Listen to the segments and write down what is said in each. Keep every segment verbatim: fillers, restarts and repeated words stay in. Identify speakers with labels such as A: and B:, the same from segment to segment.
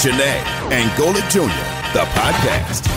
A: Chiney and Golic Junior, the podcast.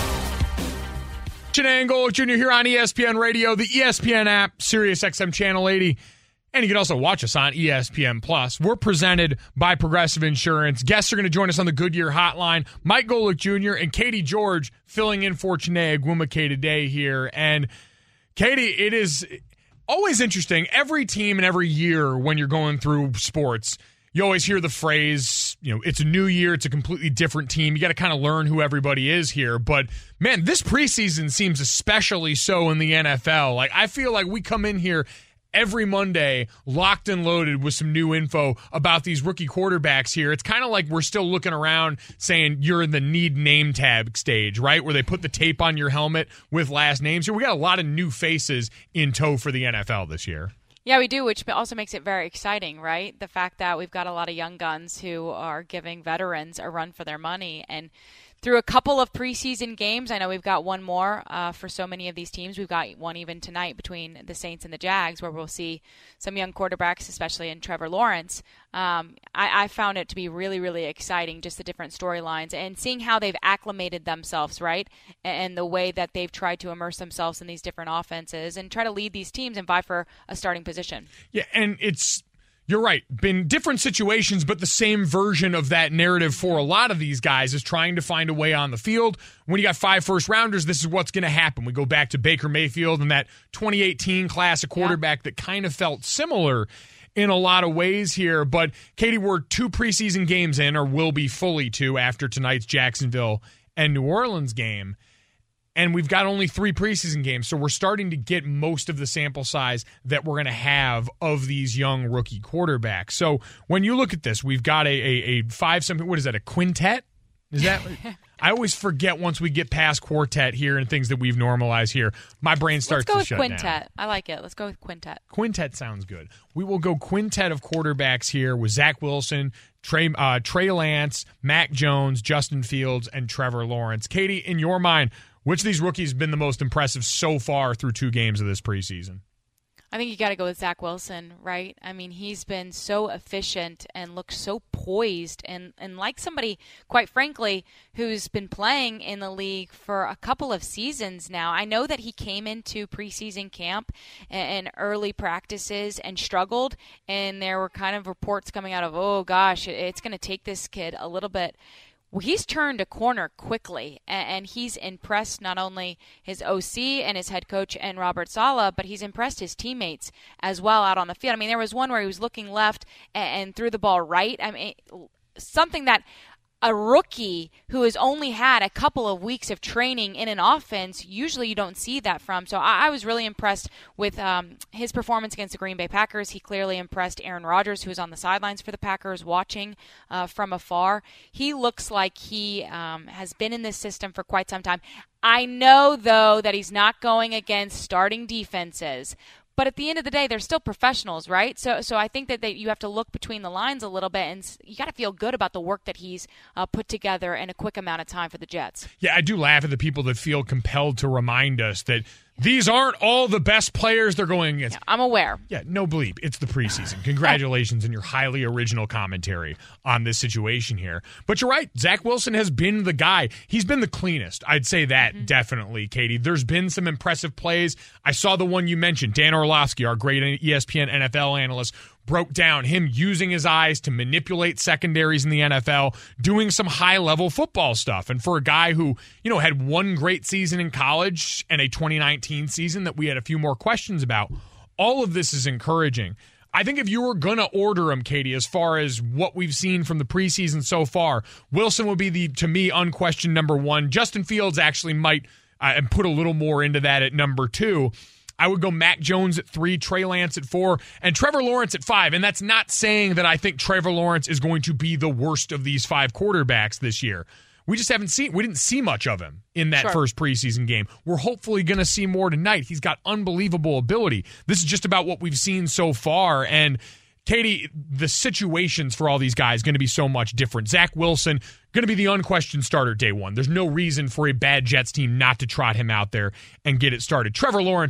B: Chiney and Golic Junior here on E S P N Radio, the E S P N app, Sirius X M Channel eighty, and you can also watch us on E S P N Plus. We're presented by Progressive Insurance. Guests are going to join us on the Goodyear Hotline. Mike Golic Junior and Katie George filling in for Chiney Agwumike today here. And Katie, it is always interesting. Every team and every year when you're going through sports, you always hear the phrase, you know, it's a new year, it's a completely different team. You got to kind of learn who everybody is here. But, man, this preseason seems especially so in the N F L. Like, I feel like we come in here every Monday locked and loaded with some new info about these rookie quarterbacks here. It's kind of like we're still looking around saying you're in the need name tag stage, right, where they put the tape on your helmet with last names. Here we got a lot of new faces in tow for the N F L this year.
C: Yeah, we do, which also makes it very exciting, right? The fact that we've got a lot of young guns who are giving veterans a run for their money. And through a couple of preseason games, I know we've got one more uh, for so many of these teams. We've got one even tonight between the Saints and the Jags, where we'll see some young quarterbacks, especially in Trevor Lawrence. Um, I, I found it to be really, really exciting, just the different storylines and seeing how they've acclimated themselves, right? And the way that they've tried to immerse themselves in these different offenses and try to lead these teams and vie for a starting position.
B: Yeah, and it's... You're right. Been different situations, but the same version of that narrative for a lot of these guys is trying to find a way on the field. When you got five first-rounders, this is what's going to happen. We go back to Baker Mayfield and that twenty eighteen class of quarterback yeah. that kind of felt similar in a lot of ways here. But, Katie, we're two preseason games in, or will be fully two after tonight's Jacksonville and New Orleans game. And we've got only three preseason games, so we're starting to get most of the sample size that we're going to have of these young rookie quarterbacks. So when you look at this, we've got a a, a five something. What is that? A quintet? Is that? I always forget once we get past quartet here and things that we've normalized here. My brain starts to shut down.
C: Let's go with quintet. I like it. Let's go with quintet.
B: Quintet sounds good. We will go quintet of quarterbacks here with Zach Wilson, Trey, uh, Trey Lance, Mac Jones, Justin Fields, and Trevor Lawrence. Katie, in your mind, which of these rookies have been the most impressive so far through two games of this preseason?
C: I think you got to go with Zach Wilson, right? I mean, he's been so efficient and looks so poised and, and like somebody, quite frankly, who's been playing in the league for a couple of seasons now. I know that he came into preseason camp and, and early practices and struggled, and there were kind of reports coming out of, oh, gosh, it's going to take this kid a little bit. Well, he's turned a corner quickly, and he's impressed not only his O C and his head coach and Robert Saleh, but he's impressed his teammates as well out on the field. I mean, there was one where he was looking left and threw the ball right. I mean, something that a rookie who has only had a couple of weeks of training in an offense, usually you don't see that from. So I, I was really impressed with um, his performance against the Green Bay Packers. He clearly impressed Aaron Rodgers, who was on the sidelines for the Packers watching uh, from afar. He looks like he um, has been in this system for quite some time. I know, though, that he's not going against starting defenses. But at the end of the day, they're still professionals, right? So so I think that they, you have to look between the lines a little bit, and you got to feel good about the work that he's uh, put together in a quick amount of time for the Jets.
B: Yeah, I do laugh at the people that feel compelled to remind us that these aren't all the best players they're going against.
C: Yeah, I'm aware.
B: Yeah, no bleep. It's the preseason. Congratulations on your highly original commentary on this situation here. But you're right. Zach Wilson has been the guy. He's been the cleanest. I'd say that mm-hmm. definitely, Katie. There's been some impressive plays. I saw the one you mentioned. Dan Orlovsky, our great E S P N N F L analyst, broke down him using his eyes to manipulate secondaries in the N F L, doing some high-level football stuff. And for a guy who, you know, had one great season in college and a twenty nineteen season that we had a few more questions about, all of this is encouraging. I think if you were going to order him, Katie, as far as what we've seen from the preseason so far, Wilson would be the, to me, unquestioned number one. Justin Fields actually might uh, and put a little more into that at number two. I would go Mac Jones at three, Trey Lance at four, and Trevor Lawrence at five. And that's not saying that I think Trevor Lawrence is going to be the worst of these five quarterbacks this year. We just haven't seen, we didn't see much of him in that sure. first preseason game. We're hopefully going to see more tonight. He's got unbelievable ability. This is just about what we've seen so far. And Katie, the situations for all these guys going to be so much different. Zach Wilson, going to be the unquestioned starter day one. There's no reason for a bad Jets team not to trot him out there and get it started. Trevor Lawrence,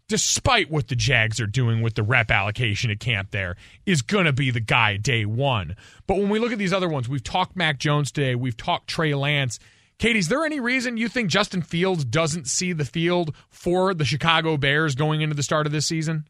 B: despite what the Jags are doing with the rep allocation at camp there, is going to be the guy day one. But when we look at these other ones, we've talked Mac Jones today, we've talked Trey Lance. Katie, is there any reason you think Justin Fields doesn't see the field for the Chicago Bears going into the start of this season?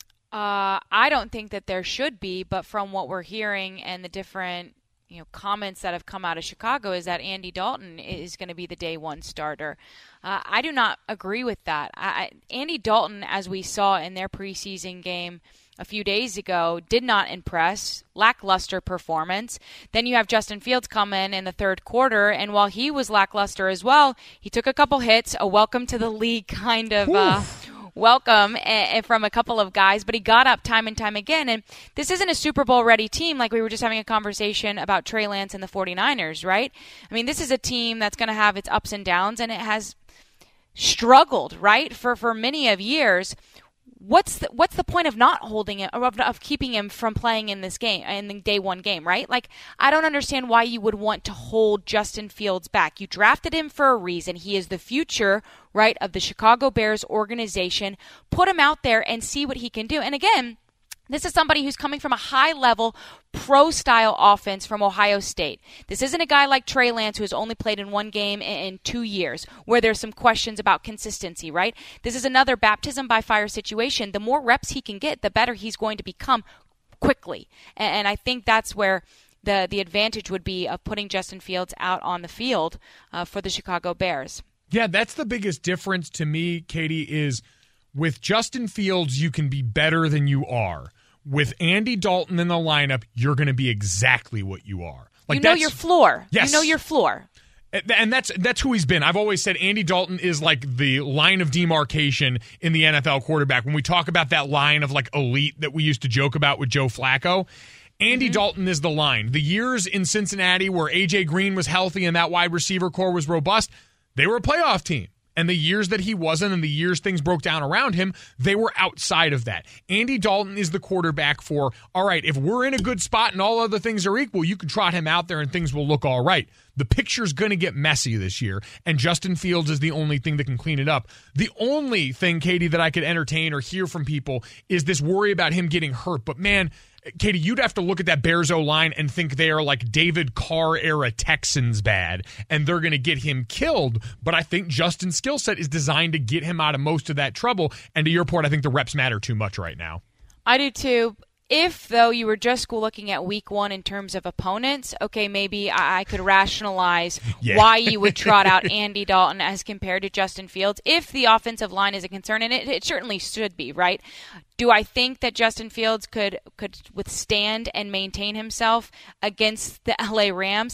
C: Uh, I don't think that there should be, but from what we're hearing and the different you know comments that have come out of Chicago is that Andy Dalton is going to be the day one starter. Uh, I do not agree with that. I, Andy Dalton, as we saw in their preseason game a few days ago, did not impress. Lackluster performance. Then you have Justin Fields come in in the third quarter, and while he was lackluster as well, he took a couple hits, a welcome to the league kind of uh, welcome uh, from a couple of guys, but he got up time and time again. And this isn't a Super Bowl ready team like we were just having a conversation about Trey Lance and the 49ers, right? I mean, this is a team that's going to have its ups and downs, and it has struggled, right, for, for many of years. What's the, what's the point of not holding him, or of, of keeping him from playing in this game, in the day one game, right? Like, I don't understand why you would want to hold Justin Fields back. You drafted him for a reason. He is the future, right, of the Chicago Bears organization. Put him out there and see what he can do. And again, this is somebody who's coming from a high-level, pro-style offense from Ohio State. This isn't a guy like Trey Lance who has only played in one game in two years, where there's some questions about consistency, right? This is another baptism by fire situation. The more reps he can get, the better he's going to become quickly. And I think that's where the, the advantage would be of putting Justin Fields out on the field uh, for the Chicago Bears.
B: Yeah, that's the biggest difference to me, Katie, is with Justin Fields, you can be better than you are. With Andy Dalton in the lineup, you're going to be exactly what you are. Like,
C: you know your floor.
B: Yes.
C: You know your floor.
B: And that's that's who he's been. I've always said Andy Dalton is like the line of demarcation in the N F L quarterback. When we talk about that line of like elite that we used to joke about with Joe Flacco, Andy mm-hmm. Dalton is the line. The years in Cincinnati where A J Green was healthy and that wide receiver core was robust, they were a playoff team. And the years that he wasn't and the years things broke down around him, they were outside of that. Andy Dalton is the quarterback for, all right, if we're in a good spot and all other things are equal, you can trot him out there and things will look all right. The picture's going to get messy this year, and Justin Fields is the only thing that can clean it up. The only thing, Katie, that I could entertain or hear from people is this worry about him getting hurt. But, man, Katie, you'd have to look at that Bears O-line and think they are like David Carr-era Texans bad, and they're going to get him killed. But I think Justin's skill set is designed to get him out of most of that trouble. And to your point, I think the reps matter too much right now.
C: I do too. If, though, you were just looking at week one in terms of opponents, okay, maybe I, I could rationalize yeah. why you would trot out Andy Dalton as compared to Justin Fields if the offensive line is a concern, and it, it certainly should be, right? Do I think that Justin Fields could, could withstand and maintain himself against the L A Rams?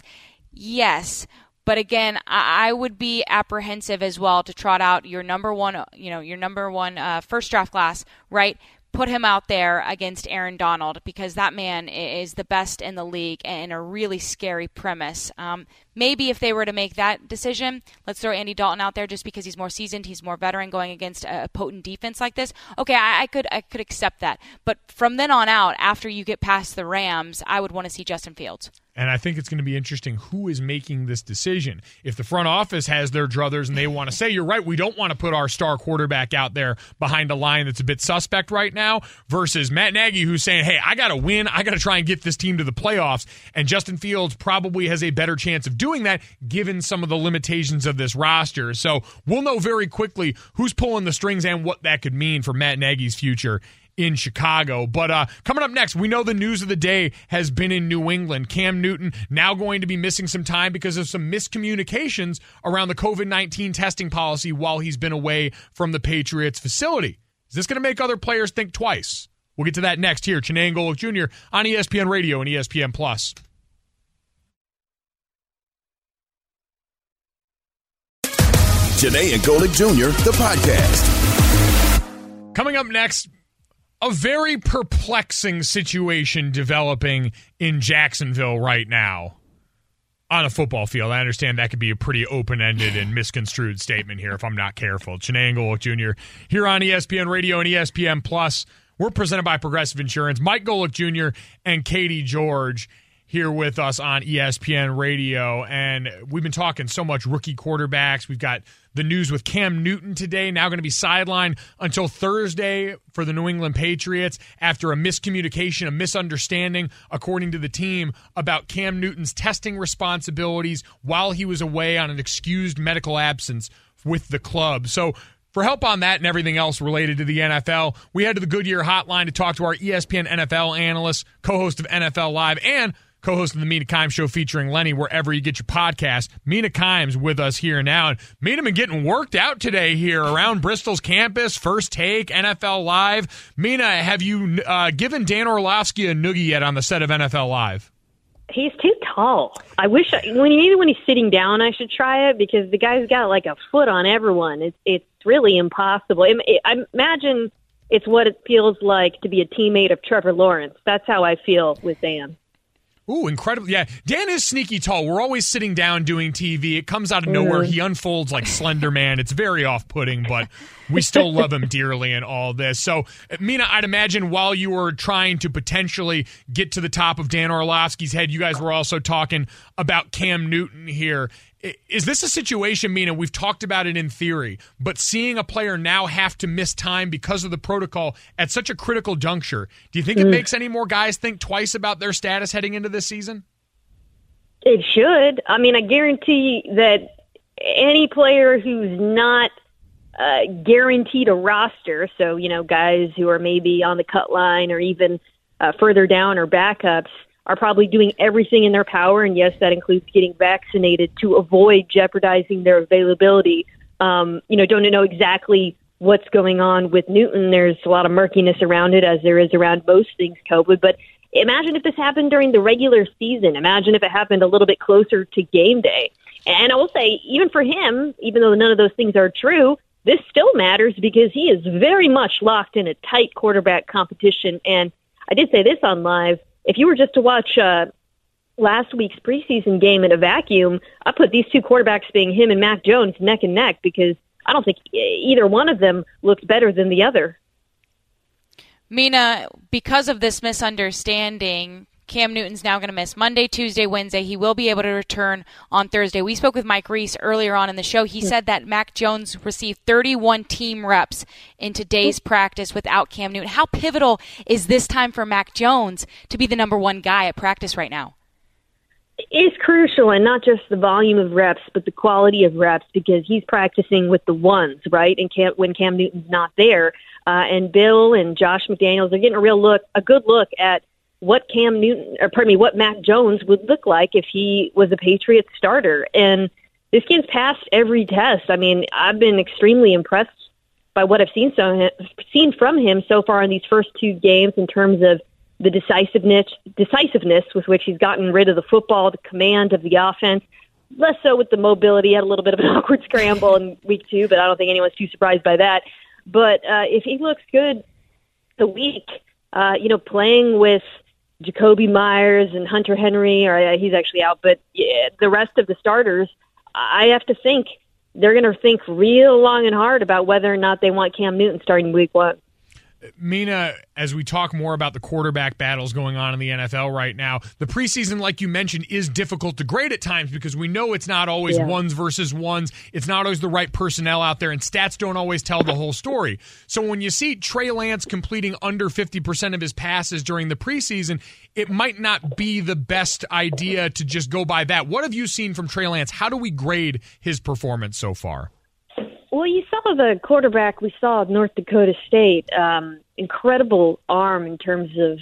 C: Yes. But again, I would be apprehensive as well to trot out your number one, you know, your number one uh, first draft class, right? Put him out there against Aaron Donald because that man is the best in the league and a really scary premise. Um, maybe if they were to make that decision, let's throw Andy Dalton out there just because he's more seasoned, he's more veteran going against a potent defense like this. Okay, I, I could I could accept that. But from then on out, after you get past the Rams, I would want to see Justin Fields.
B: And I think it's going to be interesting who is making this decision. If the front office has their druthers and they want to say, you're right, we don't want to put our star quarterback out there behind a line that's a bit suspect right now, versus Matt Nagy who's saying, hey, I got to win. I got to try and get this team to the playoffs. And Justin Fields probably has a better chance of doing that given some of the limitations of this roster. So we'll know very quickly who's pulling the strings and what that could mean for Matt Nagy's future in Chicago. But uh, coming up next, we know the news of the day has been in New England. Cam Newton now going to be missing some time because of some miscommunications around the covid nineteen testing policy while he's been away from the Patriots facility. Is this going to make other players think twice? We'll get to that next here. Chiney and Golick Junior on E S P N Radio and E S P N Plus.
A: Chiney and Golick Junior, the podcast.
B: Coming up next, a very perplexing situation developing in Jacksonville right now on a football field. I understand that could be a pretty open-ended and misconstrued statement here if I'm not careful. Chiney and Golick Junior here on E S P N Radio and E S P N Plus. We're presented by Progressive Insurance. Mike Golick Junior and Katie George. here with us on E S P N Radio, and we've been talking so much rookie quarterbacks. We've got the news with Cam Newton today, now going to be sidelined until Thursday for the New England Patriots after a miscommunication, a misunderstanding, according to the team, about Cam Newton's testing responsibilities while he was away on an excused medical absence with the club. So for help on that and everything else related to the N F L, we head to the Goodyear Hotline to talk to our E S P N N F L analyst, co-host of N F L Live, and co-host of the Mina Kimes Show featuring Lenny wherever you get your podcast. Mina Kimes with us here now. And Mina been getting worked out today here around Bristol's campus. First Take, N F L Live. Mina, have you uh, given Dan Orlovsky a noogie yet on the set of N F L Live?
D: He's too tall. I wish I, when maybe when he's sitting down, I should try it because the guy's got like a foot on everyone. It's it's really impossible. I, I imagine it's what it feels like to be a teammate of Trevor Lawrence. That's how I feel with Dan.
B: Ooh, incredible. Yeah, Dan is sneaky tall. We're always sitting down doing T V. It comes out of nowhere.
D: Mm.
B: He unfolds like Slender Man. It's very off-putting, but we still love him dearly in all this. So, Mina, I'd imagine while you were trying to potentially get to the top of Dan Orlovsky's head, you guys were also talking about Cam Newton here. Is this a situation, Mina, we've talked about it in theory, but seeing a player now have to miss time because of the protocol at such a critical juncture, do you think it makes any more guys think twice about their status heading into this season?
D: It should. I mean, I guarantee that any player who's not uh, guaranteed a roster, so, you know, guys who are maybe on the cut line or even uh, further down or backups, are probably doing everything in their power, and yes, that includes getting vaccinated to avoid jeopardizing their availability. Um, you know, don't know exactly what's going on with Newton. There's a lot of murkiness around it, as there is around most things COVID. But imagine if this happened during the regular season. Imagine if it happened a little bit closer to game day. And I will say, even for him, even though none of those things are true, this still matters because he is very much locked in a tight quarterback competition. And I did say this on Live. If you were just to watch uh, last week's preseason game in a vacuum, I put these two quarterbacks being him and Mac Jones neck and neck because I don't think either one of them looked better than the other.
C: Mina, because of this misunderstanding, Cam Newton's now going to miss Monday, Tuesday, Wednesday. He will be able to return on Thursday. We spoke with Mike Reese earlier on in the show. He said that Mac Jones received thirty-one team reps in today's practice without Cam Newton. How pivotal is this time for Mac Jones to be the number one guy at practice right now?
D: It's crucial, and not just the volume of reps, but the quality of reps, because he's practicing with the ones, right? And Cam, when Cam Newton's not there, uh, and Bill and Josh McDaniels are getting a real look, a good look at what Cam Newton, or pardon me, what Mac Jones would look like if he was a Patriots starter. And this kid's passed every test. I mean, I've been extremely impressed by what I've seen so seen from him so far in these first two games in terms of the decisiveness, decisiveness with which he's gotten rid of the football, the command of the offense. Less so with the mobility. He had a little bit of an awkward scramble in week two, but I don't think anyone's too surprised by that. But uh, if he looks good the week, uh, you know, playing with Jacoby Myers and Hunter Henry, or uh, he's actually out, but yeah, the rest of the starters, I have to think they're going to think real long and hard about whether or not they want Cam Newton starting week one.
B: Mina, as we talk more about the quarterback battles going on in the N F L right now, the preseason, like you mentioned, is difficult to grade at times because we know it's not always
D: yeah.
B: ones versus ones. It's not always the right personnel out there, and stats don't always tell the whole story. So when you see Trey Lance completing under fifty percent of his passes during the preseason, it might not be the best idea to just go by that. What have you seen from Trey Lance? How do we grade his performance so far?
D: Well, you saw the quarterback we saw at North Dakota State. Um, incredible arm in terms of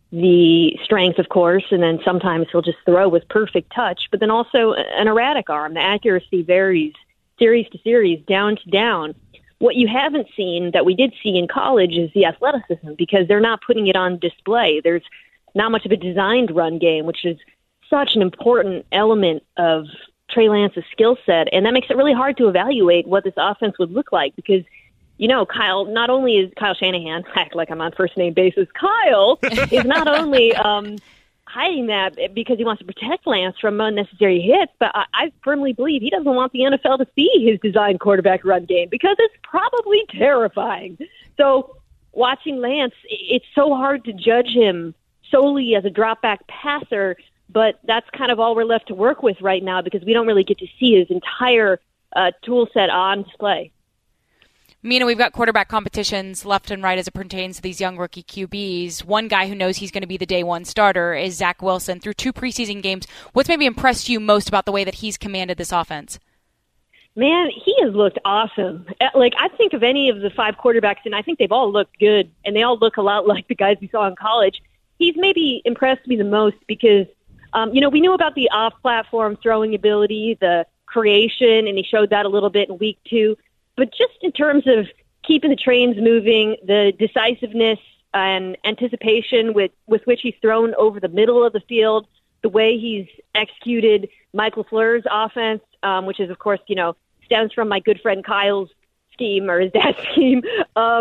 D: the strength, of course, and then sometimes he'll just throw with perfect touch, but then also an erratic arm. The accuracy varies series to series, down to down. What you haven't seen that we did see in college is the athleticism, because they're not putting it on display. There's not much of a designed run game, which is such an important element of Trey Lance's skill set, and that makes it really hard to evaluate what this offense would look like because, you know, Kyle, not only is Kyle Shanahan, act like I'm on first name basis, Kyle is not only um, hiding that because he wants to protect Lance from unnecessary hits, but I, I firmly believe he doesn't want the N F L to see his designed quarterback run game because it's probably terrifying. So watching Lance, it's so hard to judge him solely as a drop back passer but that's kind of all we're left to work with right now because we don't really get to see his entire uh, tool set on display.
C: Mina, we've got quarterback competitions left and right as it pertains to these young rookie Q Bs. One guy who knows he's going to be the day one starter is Zach Wilson. Through two preseason games, what's maybe impressed you most about the way that he's commanded this offense?
D: Man, he has looked awesome. Like, I think of any of the five quarterbacks, and I think they've all looked good, and they all look a lot like the guys we saw in college. He's maybe impressed me the most because, um, you know, we knew about the off-platform throwing ability, the creation, and he showed that a little bit in week two. But just in terms of keeping the trains moving, the decisiveness and anticipation with, with which he's thrown over the middle of the field, the way he's executed Michael Fleur's offense, um, which is, of course, you know, stems from my good friend Kyle's scheme or his dad's scheme. Um,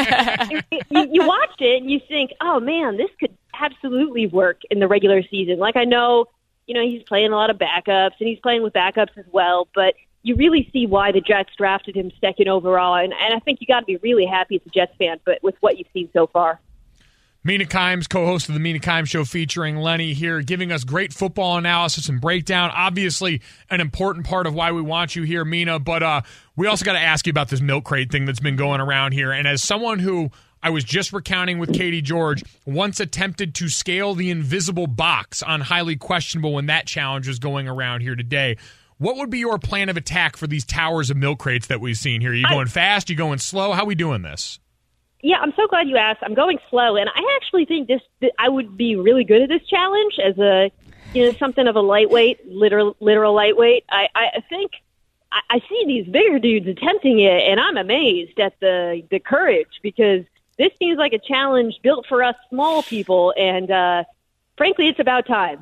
D: you, you watch it and you think, oh, man, this could absolutely work in the regular season. Like, I know, you know, he's playing a lot of backups and he's playing with backups as well, but you really see why the Jets drafted him second overall, and, and I think you got to be really happy as a Jets fan, but with what you've seen so far.
B: Mina Kimes, co-host of the Mina Kimes Show featuring Lenny here, giving us great football analysis and breakdown. Obviously, an important part of why we want you here, Mina, but uh, we also got to ask you about this milk crate thing that's been going around here, and as someone who I was just recounting with Katie George, once attempted to scale the invisible box on Highly Questionable when that challenge was going around here today. What would be your plan of attack for these towers of milk crates that we've seen here? Are you going I, fast? Are you going slow? How are we doing this?
D: Yeah, I'm so glad you asked. I'm going slow, and I actually think this that I would be really good at this challenge as a, you know, something of a lightweight, literal, literal lightweight. I, I think I, I see these bigger dudes attempting it, and I'm amazed at the the courage because this seems like a challenge built for us small people, and uh, frankly, it's about time.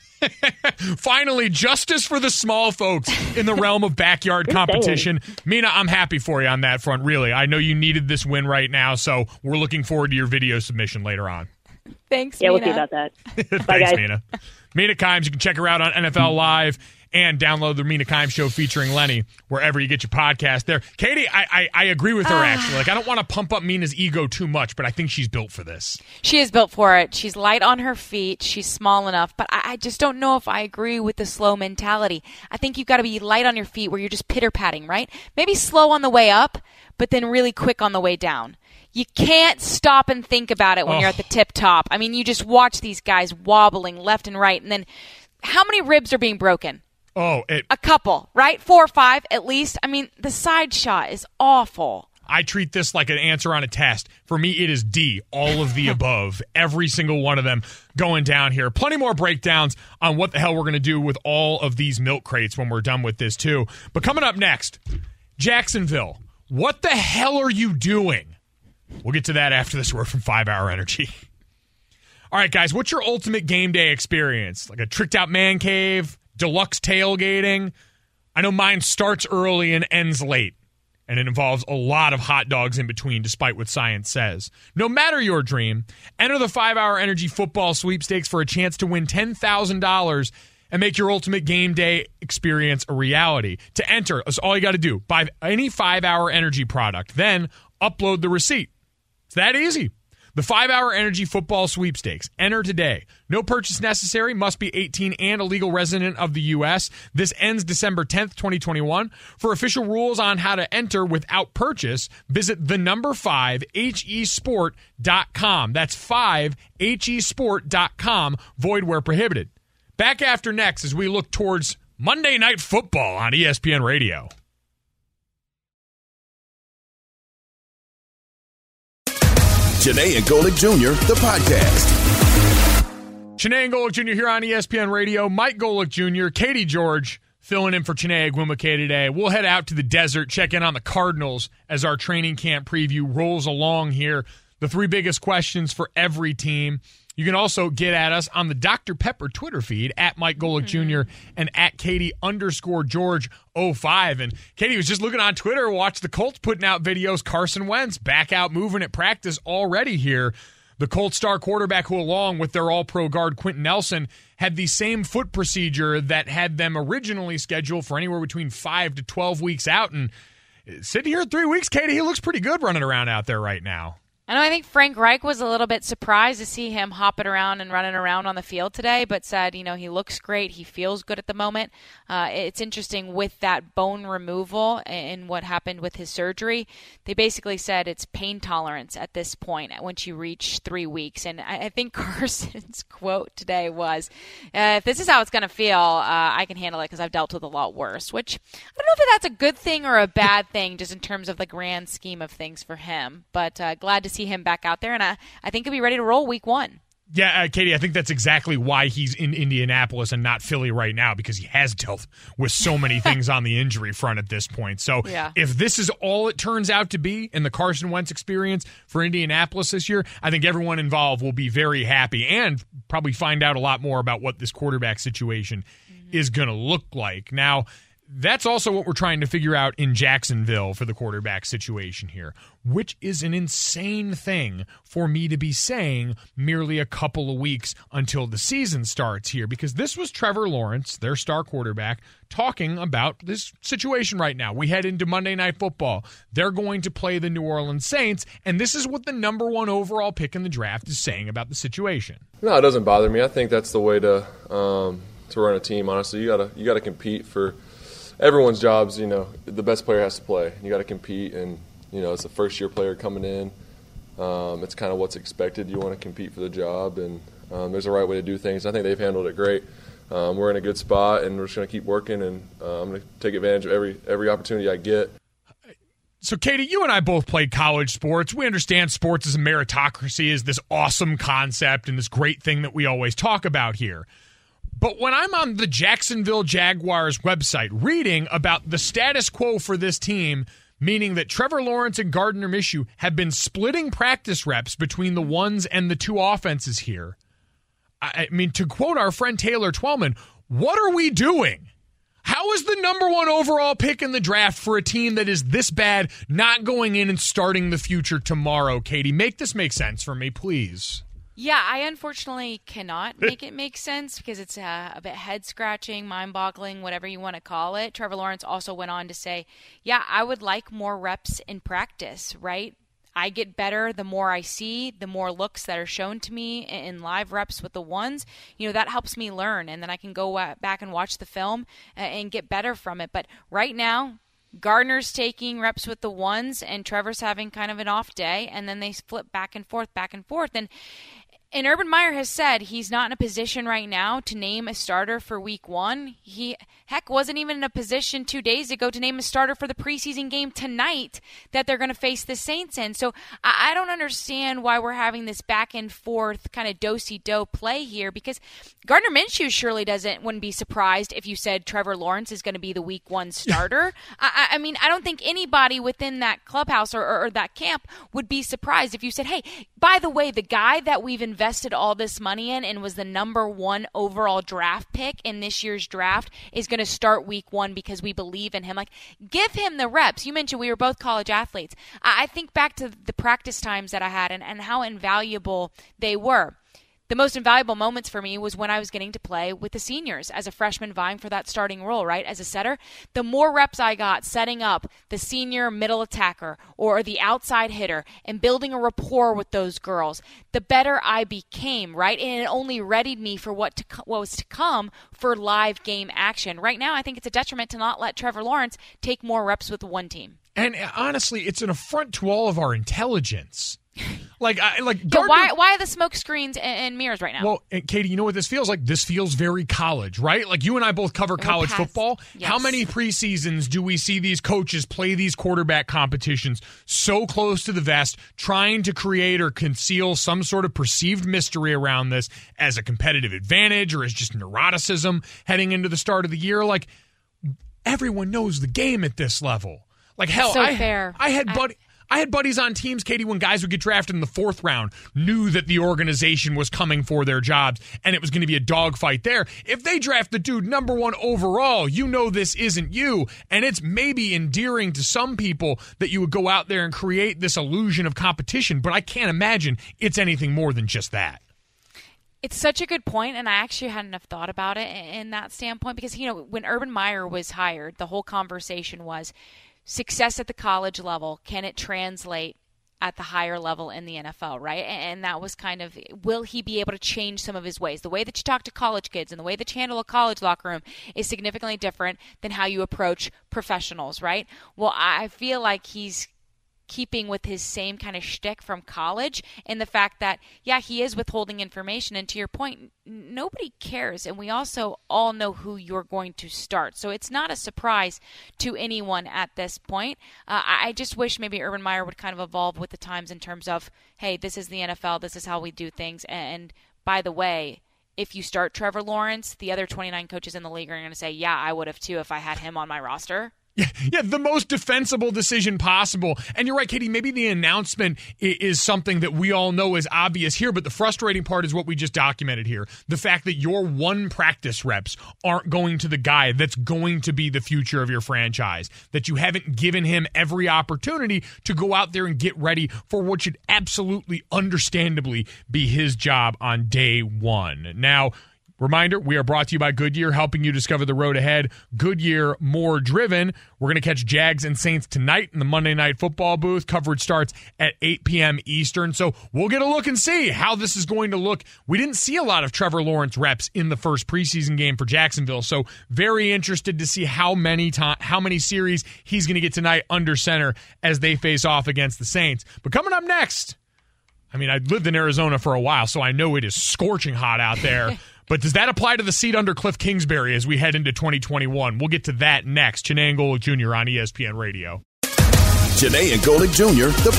B: Finally, justice for the small folks in the realm of backyard competition. Mina, I'm happy for you on that front, really. I know you needed this win right now, so we're looking forward to your video submission later on.
C: Thanks,
D: yeah,
C: Mina.
D: we'll see about that.
B: Thanks,
D: Bye, guys.
B: Mina. Mina Kimes, you can check her out on N F L Live and download the Mina Kimes Show featuring Lenny wherever you get your podcast there. Katie, I I, I agree with her, uh, actually. Like, I don't want to pump up Mina's ego too much, but I think she's built for this.
C: She is built for it. She's light on her feet. She's small enough, but I, I just don't know if I agree with the slow mentality. I think you've got to be light on your feet where you're just pitter-patting, right? Maybe slow on the way up, but then really quick on the way down. You can't stop and think about it when oh. you're at the tip top. I mean, you just watch these guys wobbling left and right, and then how many ribs are being broken?
B: Oh, it,
C: a couple, right? Four or five at least. I mean, the side shot is awful.
B: I treat this like an answer on a test. For me, it is D, all of the above. Every single one of them going down here. Plenty more breakdowns on what the hell we're going to do with all of these milk crates when we're done with this, too. But coming up next, Jacksonville, what the hell are you doing? We'll get to that after this word from five hour Energy. All right, guys, what's your ultimate game day experience? Like a tricked-out man cave? Deluxe tailgating? I know mine starts early and ends late, and it involves a lot of hot dogs in between, despite what science says. No matter your dream, enter the five hour Energy Football Sweepstakes for a chance to win ten thousand dollars and make your ultimate game day experience a reality. To enter, that's all you got to do. Buy any five hour Energy product, then upload the receipt. It's that easy. The five hour Energy Football Sweepstakes. Enter today. No purchase necessary. Must be eighteen and a legal resident of the U S. This ends December tenth, twenty twenty-one. For official rules on how to enter without purchase, visit the number five H E sport dot com. That's five H E sport dot com. Void where prohibited. Back after next as we look towards Monday Night Football on E S P N Radio.
A: Janae and Golick Junior, the podcast.
B: Janae and Golick Junior here on E S P N Radio. Mike Golick Junior, Katie George filling in for Janae Agwumake today. We'll head out to the desert, check in on the Cardinals as our training camp preview rolls along here. The three biggest questions for every team. You can also get at us on the Doctor Pepper Twitter feed, at Mike Golick Junior and at Katie underscore George oh five. And Katie was just looking on Twitter, watched the Colts putting out videos. Carson Wentz back out moving at practice already here. The Colts star quarterback who, along with their all-pro guard Quentin Nelson, had the same foot procedure that had them originally scheduled for anywhere between five to twelve weeks out. And sitting here three weeks, Katie, he looks pretty good running around out there right now.
C: I know I think Frank Reich was a little bit surprised to see him hopping around and running around on the field today, but said, you know, he looks great. He feels good at the moment. Uh, it's interesting with that bone removal and what happened with his surgery. They basically said it's pain tolerance at this point once you reach three weeks. And I, I think Carson's quote today was, uh, if this is how it's going to feel, uh, I can handle it because I've dealt with a lot worse, which I don't know if that's a good thing or a bad thing just in terms of the grand scheme of things for him. But uh, glad to see him back out there, and I, I think he'll be ready to roll week one.
B: Yeah, uh, Katie, I think that's exactly why he's in Indianapolis and not Philly right now, because he has dealt with so many things on the injury front at this point. So
C: yeah.
B: if this is all it turns out to be in the Carson Wentz experience for Indianapolis this year, I think everyone involved will be very happy and probably find out a lot more about what this quarterback situation mm-hmm. is going to look like. Now, that's also what we're trying to figure out in Jacksonville for the quarterback situation here, which is an insane thing for me to be saying merely a couple of weeks until the season starts here, because this was Trevor Lawrence, their star quarterback, talking about this situation right now. We head into Monday Night Football. They're going to play the New Orleans Saints, and this is what the number one overall pick in the draft is saying about the situation.
E: No, it doesn't bother me. I think that's the way to um, to run a team, honestly. You gotta you gotta compete for everyone's jobs. You know, the best player has to play. You got to compete, and you know, it's a first-year player coming in. Um, it's kind of what's expected. You want to compete for the job, and um, there's a right way to do things. I think they've handled it great. Um, we're in a good spot, and we're just going to keep working, and uh, I'm going to take advantage of every every opportunity I get.
B: So, Katie, you and I both played college sports. We understand sports as a meritocracy is this awesome concept and this great thing that we always talk about here. But when I'm on the Jacksonville Jaguars website reading about the status quo for this team, meaning that Trevor Lawrence and Gardner Minshew have been splitting practice reps between the ones and the two offenses here, I mean, to quote our friend Taylor Twellman, what are we doing? How is the number one overall pick in the draft for a team that is this bad not going in and starting the future tomorrow, Katie? Make this make sense for me, please.
C: Yeah, I unfortunately cannot make it make sense because it's uh, a bit head-scratching, mind-boggling, whatever you want to call it. Trevor Lawrence also went on to say, yeah, I would like more reps in practice, right? I get better the more I see, the more looks that are shown to me in live reps with the ones. You know, that helps me learn, and then I can go back and watch the film and get better from it. But right now, Gardner's taking reps with the ones, and Trevor's having kind of an off day, and then they flip back and forth, back and forth. And And Urban Meyer has said he's not in a position right now to name a starter for week one. He, heck, wasn't even in a position two days ago to name a starter for the preseason game tonight that they're going to face the Saints in. So I, I don't understand why we're having this back and forth kind of do-si-do play here, because Gardner Minshew surely doesn't, wouldn't be surprised if you said Trevor Lawrence is going to be the week one starter. I, I mean, I don't think anybody within that clubhouse or, or, or that camp would be surprised if you said, hey, by the way, the guy that we've invested invested all this money in and was the number one overall draft pick in this year's draft is going to start week one because we believe in him. Like, give him the reps. You mentioned we were both college athletes. I think back to the practice times that I had and, and how invaluable they were. The most invaluable moments for me was when I was getting to play with the seniors as a freshman vying for that starting role, right? As a setter, the more reps I got setting up the senior middle attacker or the outside hitter and building a rapport with those girls, the better I became, right? And it only readied me for what to what was to come for live game action. Right now, I think it's a detriment to not let Trevor Lawrence take more reps with one team.
B: And honestly, it's an affront to all of our intelligence. Like, I, like
C: Gardner, why? Why the smoke screens and, and mirrors right now?
B: Well, and Katie, you know what this feels like? This feels very college, right? Like you and I both cover college past, football.
C: Yes.
B: How many preseasons do we see these coaches play these quarterback competitions so close to the vest, trying to create or conceal some sort of perceived mystery around this as a competitive advantage or as just neuroticism heading into the start of the year? Like, everyone knows the game at this level. Like, hell,
C: so
B: I,
C: fair.
B: I had buddy. I had buddies on teams, Katie, when guys would get drafted in the fourth round, knew that the organization was coming for their jobs and it was going to be a dogfight there. If they draft the dude number one overall, you know this isn't you. And it's maybe endearing to some people that you would go out there and create this illusion of competition, but I can't imagine it's anything more than just that.
C: It's such a good point, and I actually hadn't enough thought about it in that standpoint because, you know, when Urban Meyer was hired, the whole conversation was, success at the college level, can it translate at the higher level in the N F L, right? And that was kind of, will he be able to change some of his ways? The way that you talk to college kids and the way that you handle a college locker room is significantly different than how you approach professionals, right? Well, I feel like he's keeping with his same kind of shtick from college, and the fact that, yeah, he is withholding information. And to your point, nobody cares. And we also all know who you're going to start. So it's not a surprise to anyone at this point. Uh, I just wish maybe Urban Meyer would kind of evolve with the times in terms of, hey, this is the N F L. This is how we do things. And by the way, if you start Trevor Lawrence, the other twenty-nine coaches in the league are going to say, yeah, I would have too if I had him on my roster.
B: Yeah, yeah, the most defensible decision possible. And you're right, Katie, maybe the announcement is something that we all know is obvious here, but the frustrating part is what we just documented here. The fact that your one practice reps aren't going to the guy that's going to be the future of your franchise, that you haven't given him every opportunity to go out there and get ready for what should absolutely, understandably be his job on day one. Now, reminder, we are brought to you by Goodyear, helping you discover the road ahead. Goodyear, more driven. We're going to catch Jags and Saints tonight in the Monday Night Football booth. Coverage starts at eight p.m. Eastern, so we'll get a look and see how this is going to look. We didn't see a lot of Trevor Lawrence reps in the first preseason game for Jacksonville, so very interested to see how many time, how many series he's going to get tonight under center as they face off against the Saints. But coming up next, I mean, I lived in Arizona for a while, so I know it is scorching hot out there. But does that apply to the seat under Cliff Kingsbury as we head into twenty twenty-one? We'll get to that next. Janae and Golick Junior on E S P N Radio.
A: Janae and Golick Junior, the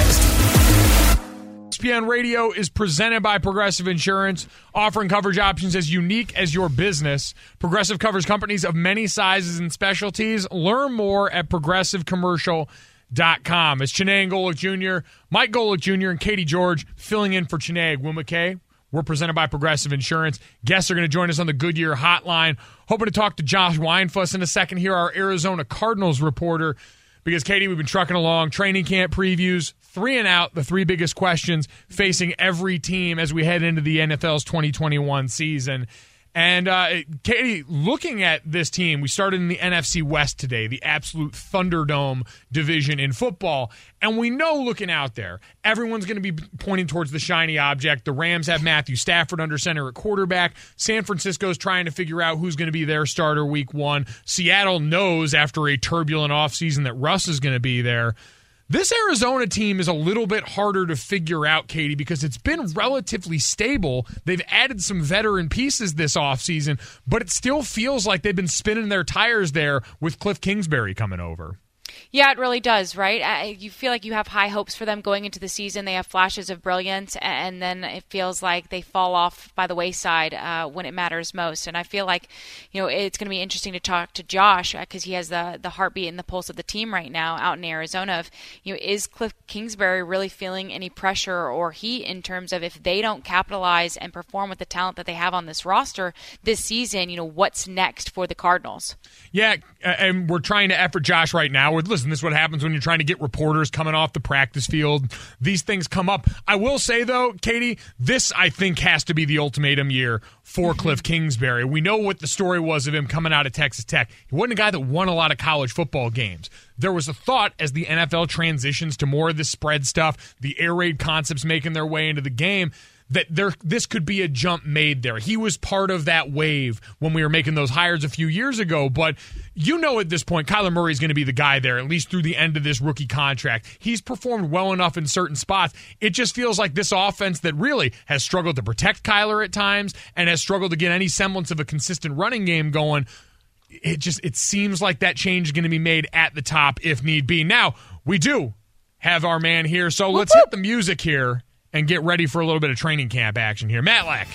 A: podcast.
B: E S P N Radio is presented by Progressive Insurance, offering coverage options as unique as your business. Progressive covers companies of many sizes and specialties. Learn more at progressive commercial dot com. It's Janae and Golick Junior, Mike Golick Junior, and Katie George filling in for Janae Agwumake. We're presented by Progressive Insurance. Guests are going to join us on the Goodyear hotline. Hoping to talk to Josh Weinfuss in a second here, our Arizona Cardinals reporter. Because, Katie, we've been trucking along. Training camp previews, three and out, the three biggest questions facing every team as we head into the N F L's twenty twenty-one season. And, uh, Katie, looking at this team, we started in the N F C West today, the absolute Thunderdome division in football. And we know, looking out there, everyone's going to be pointing towards the shiny object. The Rams have Matthew Stafford under center at quarterback. San Francisco's trying to figure out who's going to be their starter week one. Seattle knows after a turbulent offseason that Russ is going to be there. This Arizona team is a little bit harder to figure out, Katie, because it's been relatively stable. They've added some veteran pieces this offseason, but it still feels like they've been spinning their tires there with Cliff Kingsbury coming over.
C: Yeah, it really does, right? Uh, you feel like you have high hopes for them going into the season. They have flashes of brilliance, and then it feels like they fall off by the wayside uh, when it matters most. And I feel like, you know, it's going to be interesting to talk to Josh because he has the the heartbeat and the pulse of the team right now out in Arizona. Of, you know, is Cliff Kingsbury really feeling any pressure or heat in terms of if they don't capitalize and perform with the talent that they have on this roster this season, you know, what's next for the Cardinals?
B: Yeah, and we're trying to effort Josh right now. We're, listen, this is what happens when you're trying to get reporters coming off the practice field. These things come up. I will say, though, Katie, this, I think, has to be the ultimatum year for Cliff Kingsbury. We know what the story was of him coming out of Texas Tech. He wasn't a guy that won a lot of college football games. There was a thought as the N F L transitions to more of the spread stuff, the air raid concepts making their way into the game, that there this could be a jump made there. He was part of that wave when we were making those hires a few years ago, but you know at this point, Kyler Murray is going to be the guy there, at least through the end of this rookie contract. He's performed well enough in certain spots. It just feels like this offense that really has struggled to protect Kyler at times and has struggled to get any semblance of a consistent running game going. It just it seems like that change is going to be made at the top if need be. Now, we do have our man here, so let's hit the music here and get ready for a little bit of training camp action here. Matlack.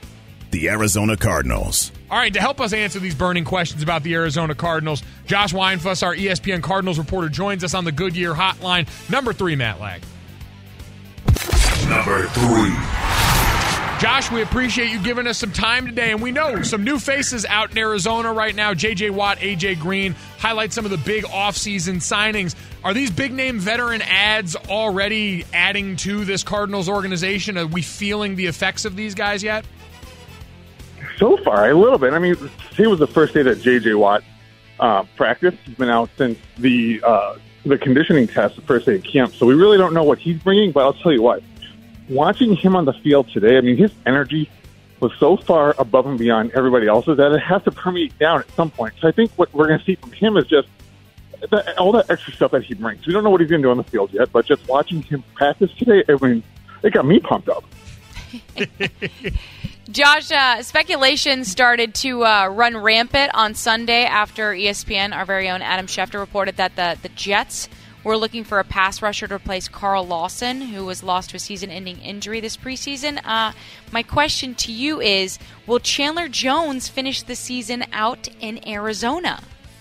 A: The Arizona Cardinals.
B: All right, to help us answer these burning questions about the Arizona Cardinals, Josh Weinfuss, our E S P N Cardinals reporter, joins us on the Goodyear hotline. Number three, Matlack.
A: Number three.
B: Josh, we appreciate you giving us some time today, and we know some new faces out in Arizona right now. J J. Watt, A J. Green, highlight some of the big offseason signings. Are these big-name veteran adds already adding to this Cardinals organization? Are we feeling the effects of these guys yet?
F: So far, a little bit. I mean, he was the first day that J J. Watt uh, practiced. He's been out since the uh, the conditioning test the first day of camp, so we really don't know what he's bringing. But I'll tell you what, watching him on the field today, I mean, his energy was so far above and beyond everybody else's that it has to permeate down at some point. So I think what we're going to see from him is just the, all that extra stuff that he brings. We don't know what he's going to do on the field yet, but just watching him practice today, I mean, it got me pumped up.
C: Josh, uh, speculation started to uh, run rampant on Sunday after E S P N, our very own Adam Schefter, reported that the, the Jets were looking for a pass rusher to replace Carl Lawson, who was lost to a season-ending injury this preseason. Uh, my question to you is, will Chandler Jones finish the season out in Arizona?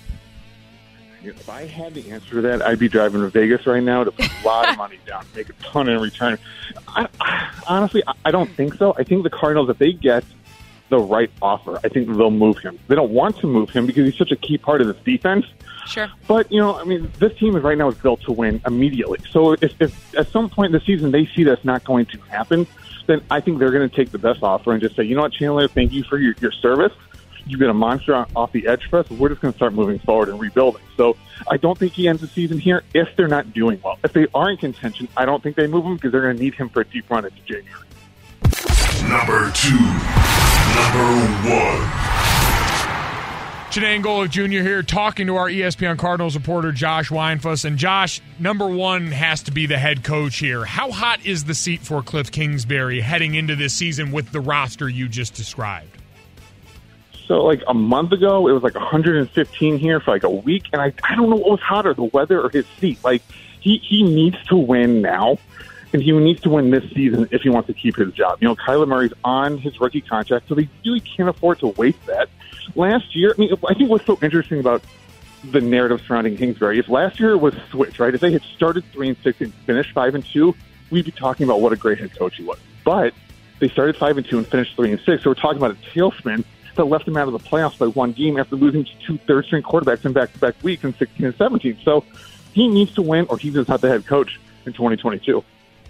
F: If I had the answer to that, I'd be driving to Vegas right now to put a lot of money down, make a ton in return. I, I, honestly, I, I don't think so. I think the Cardinals, if they get the right offer, I think they'll move him. They don't want to move him because he's such a key part of this defense.
C: Sure.
F: But, you know, I mean, this team is right now is built to win immediately. So if, if at some point in the season they see that's not going to happen, then I think they're going to take the best offer and just say, you know what, Chandler, thank you for your, your service. You've been a monster off the edge for us. We're just going to start moving forward and rebuilding. So I don't think he ends the season here if they're not doing well. If they are in contention, I don't think they move him because they're going to need him for a deep run into January.
A: Number two. Number one.
B: Chiney and Golic Junior here talking to our E S P N Cardinals reporter Josh Weinfuss. And Josh, number one has to be the head coach here. How hot is the seat for Cliff Kingsbury heading into this season with the roster you just described?
F: So, like, a month ago, it was like one hundred fifteen here for like a week, and I, I don't know what was hotter, the weather or his seat. Like, he, he needs to win now, and he needs to win this season if he wants to keep his job. You know, Kyler Murray's on his rookie contract, so they really can't afford to waste that. Last year, I mean, I think what's so interesting about the narrative surrounding Kingsbury is last year was switch, right? If they had started three and six and finished five and two, we'd be talking about what a great head coach he was. But they started five and two and finished three and six, so we're talking about a tailspin that left him out of the playoffs by one game after losing to two third-string quarterbacks in back-to-back weeks in sixteen and seventeen. So he needs to win, or he's just not the head coach in twenty twenty-two.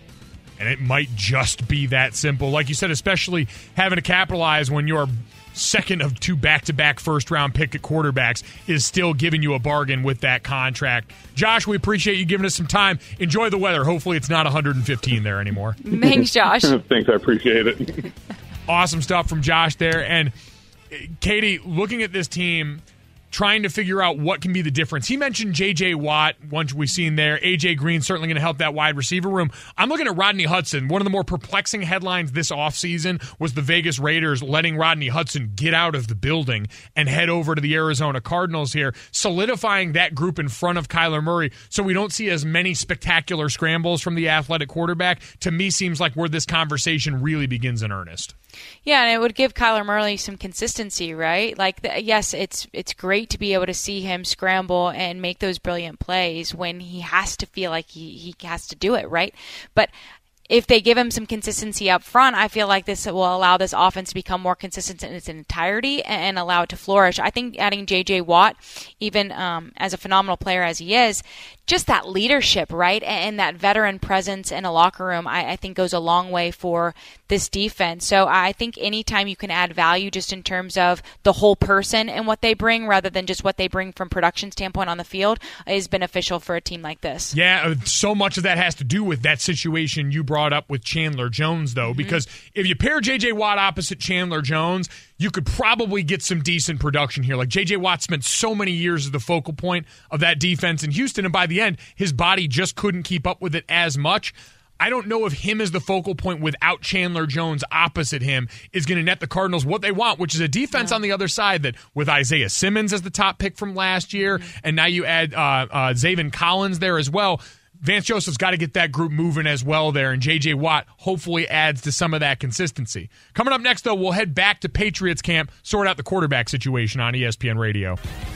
B: And it might just be that simple. Like you said, especially having to capitalize when your second of two back-to-back first-round pick at quarterbacks is still giving you a bargain with that contract. Josh, we appreciate you giving us some time. Enjoy the weather. Hopefully it's not one hundred fifteen there anymore.
C: Thanks, Josh.
F: Thanks, I appreciate it.
B: Awesome stuff from Josh there. And Katie, looking at this team, trying to figure out what can be the difference. He mentioned J J. Watt, once we've seen there. A J. Green certainly going to help that wide receiver room. I'm looking at Rodney Hudson. One of the more perplexing headlines this offseason was the Vegas Raiders letting Rodney Hudson get out of the building and head over to the Arizona Cardinals here, solidifying that group in front of Kyler Murray so we don't see as many spectacular scrambles from the athletic quarterback. To me, seems like where this conversation really begins in earnest.
C: Yeah, and it would give Kyler Murray some consistency, right? Like, the, yes, it's it's great to be able to see him scramble and make those brilliant plays when he has to feel like he, he has to do it, right? But if they give him some consistency up front, I feel like this will allow this offense to become more consistent in its entirety and allow it to flourish. I think adding J J. Watt, even um, as a phenomenal player as he is, just that leadership, right, and that veteran presence in a locker room, I, I think goes a long way for this defense. So I think anytime you can add value just in terms of the whole person and what they bring rather than just what they bring from production standpoint on the field is beneficial for a team like this.
B: Yeah, so much of that has to do with that situation you brought up with Chandler Jones, though, mm-hmm. because if you pair J J. Watt opposite Chandler Jones, you could probably get some decent production here. Like, J J. Watt spent so many years as the focal point of that defense in Houston, and by the end, his body just couldn't keep up with it as much. I don't know if him as the focal point without Chandler Jones opposite him is going to net the Cardinals what they want, which is a defense yeah. on the other side that with Isaiah Simmons as the top pick from last year, mm-hmm. and now you add uh, uh, Zaven Collins there as well. Vance Joseph's got to get that group moving as well there, and J J. Watt hopefully adds to some of that consistency. Coming up next, though, we'll head back to Patriots camp, sort out the quarterback situation on E S P N Radio.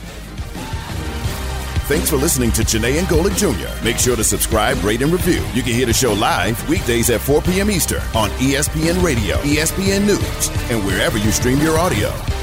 A: Thanks for listening to Chiney and Golic Junior Make sure to subscribe, rate, and review. You can hear the show live weekdays at four p.m. Eastern on E S P N Radio, E S P N News, and wherever you stream your audio.